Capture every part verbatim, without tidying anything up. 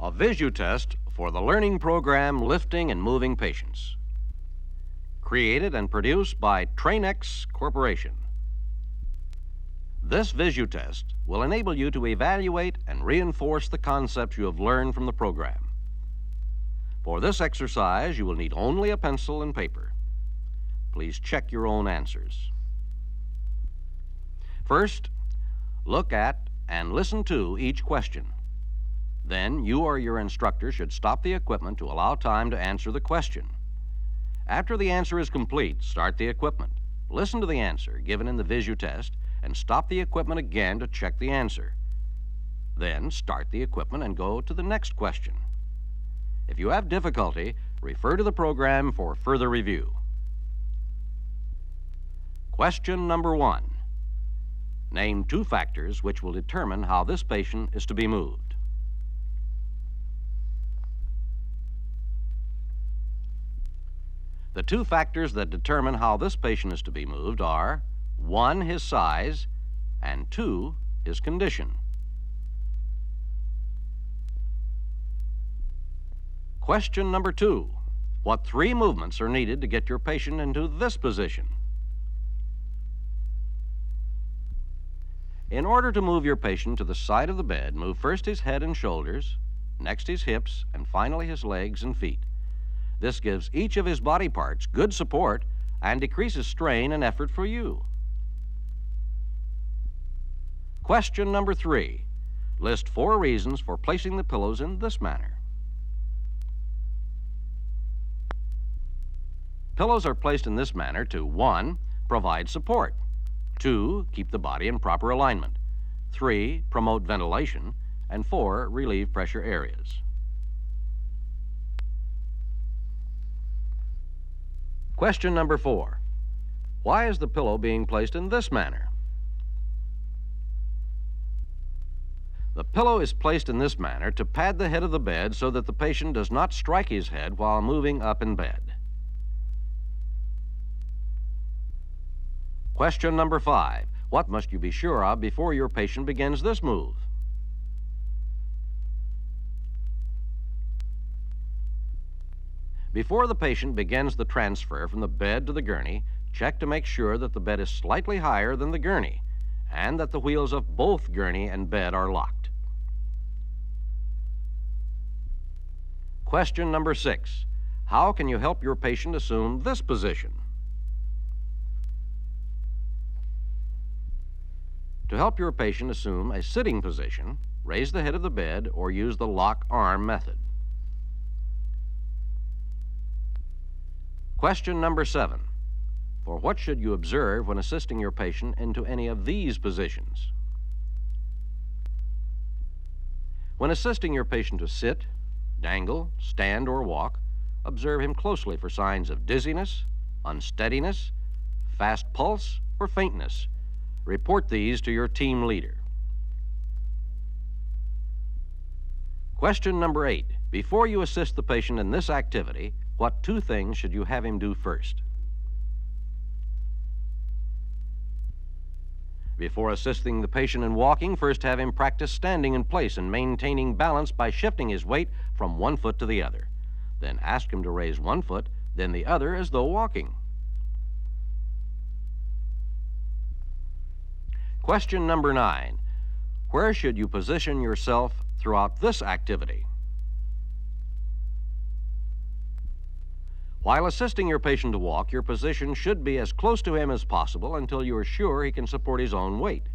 A VisuTest for the learning program Lifting and Moving Patients. Created and produced by Tranex Corporation. This VisuTest will enable you to evaluate and reinforce the concepts you have learned from the program. For this exercise, you will need only a pencil and paper. Please check your own answers. First, look at and listen to each question. Then you or your instructor should stop the equipment to allow time to answer the question. After the answer is complete, start the equipment. Listen to the answer given in the VisuTest and stop the equipment again to check the answer. Then start the equipment and go to the next question. If you have difficulty, refer to the program for further review. Question number one. Name two factors which will determine how this patient is to be moved. The two factors that determine how this patient is to be moved are, one, his size, and two, his condition. Question number two. What three movements are needed to get your patient into this position? In order to move your patient to the side of the bed, move first his head and shoulders, next his hips, and finally his legs and feet. This gives each of his body parts good support and decreases strain and effort for you. Question number three. List four reasons for placing the pillows in this manner. Pillows are placed in this manner to, one, provide support, two, keep the body in proper alignment, three, promote ventilation, and four, relieve pressure areas. Question number four. Why is the pillow being placed in this manner? The pillow is placed in this manner to pad the head of the bed so that the patient does not strike his head while moving up in bed. Question number five. What must you be sure of before your patient begins this move? Before the patient begins the transfer from the bed to the gurney, check to make sure that the bed is slightly higher than the gurney and that the wheels of both gurney and bed are locked. Question number six. How can you help your patient assume this position? To help your patient assume a sitting position, raise the head of the bed or use the lock arm method. Question number seven. For what should you observe when assisting your patient into any of these positions? When assisting your patient to sit, dangle, stand, or walk, observe him closely for signs of dizziness, unsteadiness, fast pulse, or faintness. Report these to your team leader. Question number eight. Before you assist the patient in this activity, what two things should you have him do first? Before assisting the patient in walking, first have him practice standing in place and maintaining balance by shifting his weight from one foot to the other. Then ask him to raise one foot, then the other as though walking. Question number nine. Where should you position yourself throughout this activity? While assisting your patient to walk, your position should be as close to him as possible until you are sure he can support his own weight.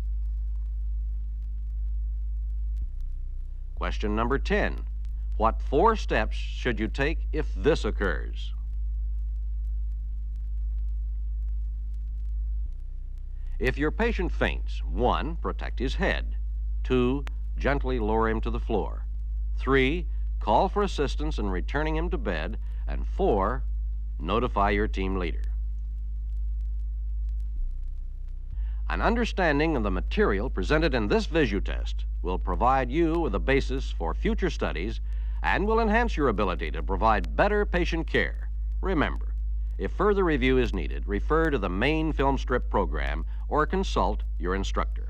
Question number ten. What four steps should you take if this occurs? If your patient faints, one, protect his head. Two, gently lower him to the floor. Three, call for assistance in returning him to bed. And four, notify your team leader. An understanding of the material presented in this VisuTest will provide you with a basis for future studies and will enhance your ability to provide better patient care. Remember, if further review is needed, refer to the main film strip program or consult your instructor.